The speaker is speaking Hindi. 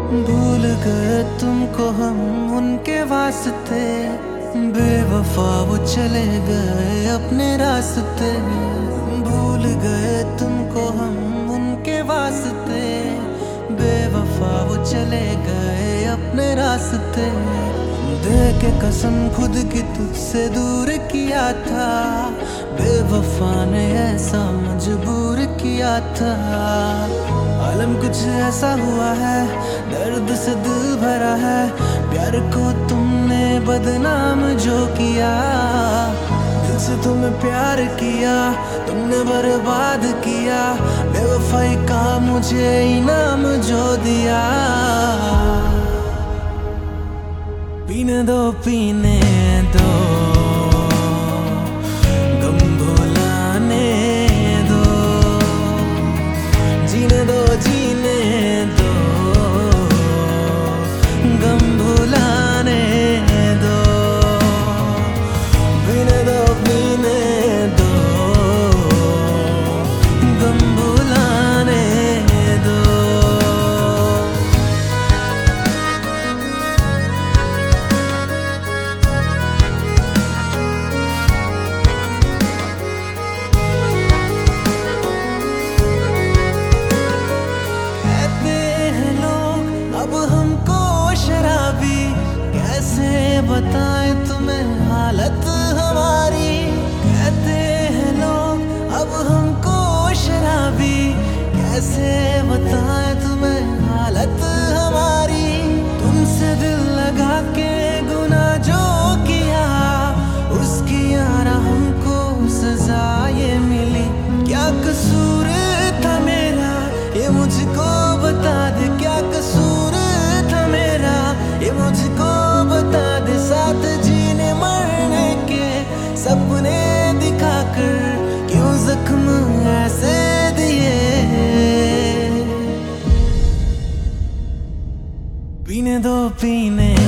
भूल गए तुमको हम उनके वास्ते, बेवफा वो चले गए अपने रास्ते। भूल गए तुमको हम उनके वास्ते, बेवफा वो चले गए अपने रास्ते। दे के कसम खुद की तुझसे दूर किया था, बेवफा ने ऐसा मजबूर किया था। आलम कुछ ऐसा हुआ है, दर्द से दिल भरा है, प्यार को तुमने बदनाम जो किया। दिल से तुम्हें प्यार किया, तुमने बर्बाद किया, बेवफाई का मुझे इनाम जो दिया। पीने दो पीने दो, गम भुलाने दो, जीने दो जीने दो, गम भुलाने दो। पीने दो पीने दो, गम भुलाने दो। अब हमको शराबी, कैसे बताएं तुम्हें हालत हमारी। कहते हैं लोग अब हमको शराबी, कैसे बताएं तुम्हें हालत हमारी। तुमसे दिल लगा के गुनाह जो किया, उसकी यारा हमको सजा ये मिली। क्या कसूर था मेरा ये मुझको बता दे, क्या कसूर था मेरा ये मुझको बता दे। साथ जीने मरने के सपने दिखाकर क्यों जख्म ऐसे दिए। पीने दो पीने